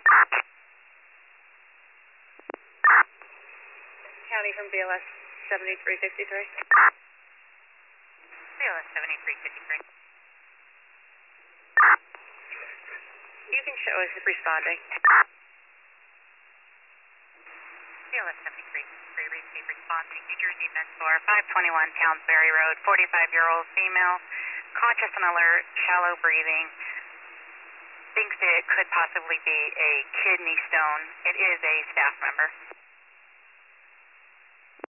County from BLS 7353. BLS 7353. You can show us responding. BLS 7353, receive responding. New Jersey Mentor, 521 Townsbury Road, 45-year-old female, conscious and alert, shallow breathing. Thinks it could possibly be a kidney stone. It is a staff member.